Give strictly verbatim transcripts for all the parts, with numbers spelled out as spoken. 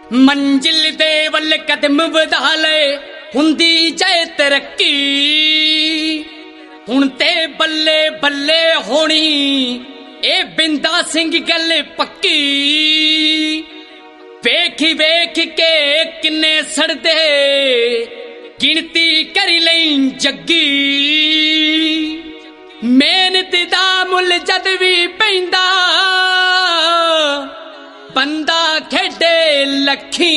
ਮੰਜ਼ਿਲ ਦੇ ਵੱਲ ਕਦਮ ਵਧਾ ਲਏ ਹੁੰਦੀ ਜਾਏ ਤਰੱਕੀ। ਹੁਣ ਤੇ ਬੱਲੇ ਬੱਲੇ ਹੋਣੀ ਇਹ ਬਿੰਦਾ ਸਿੰਘ ਗੱਲ ਪੱਕੀ। ਵੇਖ ਵੇਖ ਕੇ ਕਿੰਨੇ ਸੜਦੇ ਗਿਣਤੀ ਕਰੀ ਲਈ ਜੱਗੀ। ਮਿਹਨਤ ਦਾ ਮੁੱਲ ਜਦ ਵੀ ਪੈਂਦਾ ਬੰਦਾ ਖੇਡੇ ਲੱਖੀ।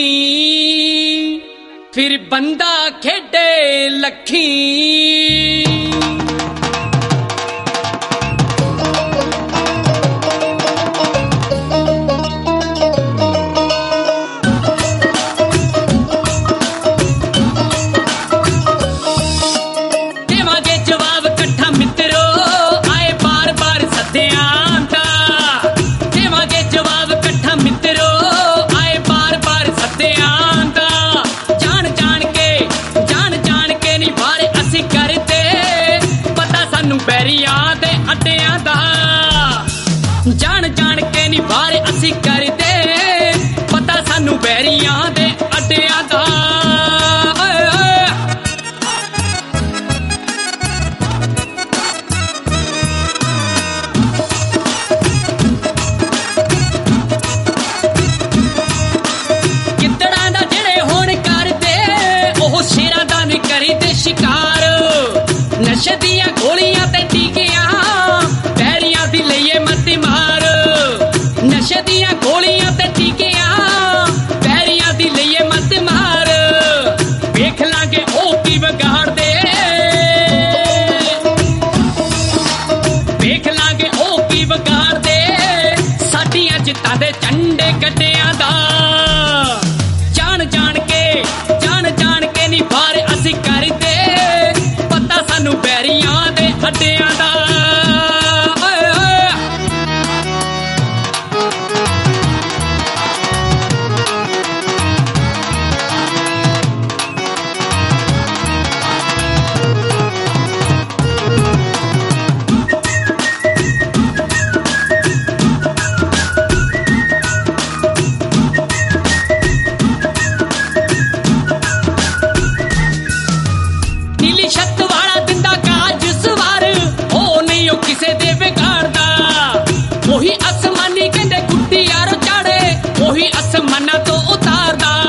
ਫਿਰ ਬੰਦਾ ਖੇਡੇ ਲੱਖੀ। ਦੇਵਾਂਗੇ ਜਵਾਬ ਇਕੱਠਾ ਮਿੱਤਰੋ ਆਏ ਬਾਰ ਬਾਰ ਸੱਦਿਆਂ ਦਾ। ਦੇਵਾਂਗੇ ਜਵਾਬ ਇਕੱਠਾ ਮਿੱਤਰੋ ਆਏ ਬਾਰ ਬਾਰ ਸੱਦਿਆਂ ਦਾ। ਜਾਣ ਜਾਣ ਕੇ ਜਾਣ ਜਾਣ ਕੇ ਨਹੀਂ ਵਾਰੇ ਅਸੀਂ ਕਰਦੇ ਪਤਾ ਸਾਨੂੰ ਬੈਰੀਆਂ ਦੇ ਅੱਡਿਆਂ ਦਾ। ਜਾਣ ਜਾਣ ਕੇ ਨਹੀਂ ਵਾਰੇ ਅਸੀਂ ਕਰਦੇ ਪਤਾ ਸਾਨੂੰ ਬੈਰੀਆਂ ਦੇ ਅੱਡਿਆਂ ਦਾ। ਗਿੱਦੜਾਂ ਦਾ ਜਿਹੜੇ ਹੁਣ ਕਰਦੇ ਉਹ ਸ਼ੇਰਾਂ ਦਾ ਨਹੀਂ ਕਰੀਦੇ ਸ਼ਿਕਾਰ। ਨਸ਼ੇ ਦੀਆਂ ਗੋਲੀਆਂ ਤੇ ਟੀਕਿਆਂ ਬੈਰੀਆਂ ਦੀ ਲਈਏ ਮੱਤ ਮਾਰ। ਨਸ਼ੇ ਦੀਆਂ ਗੋਲੀਆਂ ਤੇ ਟੀਕਿਆਂ ਬੈਰੀਆਂ ਦੀ ਲਈਏ ਮੱਤ ਮਾਰ। ਵੇਖ ਲਾਂਗੇ ਉਹ ਕੀ ਵਿਗਾੜਦੇ ਵੇਖ ਲਾਂਗੇ ਉਹ ਕੀ ਵਿਗਾੜਦੇ ਸਾਡੀਆਂ ਜਿੱਤਾਂ ਦੇ ਝੰਡੇ ਗੱਡਿਆਂ ਦਾ। ਜਾਣ ਜਾਣ ਕੇ ਜਾਣ ਜਾਣ ਕੇ ਨਹੀਂ ਵਾਰ ਅਸੀਂ ਕਰਦੇ ਪਤਾ ਸਾਨੂੰ ਬੈਰੀਆਂ ਦੇ ਅੱਡਿਆਂ ਦਾ। ਓਏ ਓਏ ਨੀਲੀ ਛੱਤ ਵਾਲਾ ਦਿੰਦਾ ਕਾਜ ਸਵਾਰ ਉਹ ਨਹੀਂ ਉਹ ਕਿਸੇ ਦੇ ਵਿਗਾੜਦਾ। ਉਹੀ ਅਸਮਾਨੀ ਕਹਿੰਦੇ ਗੁੱਡੀ ਯਾਰੋ ਚਾੜੇ ਉਹੀ ਅਸਮਾਨਾਂ ਤੋਂ ਉਤਾਰਦਾ।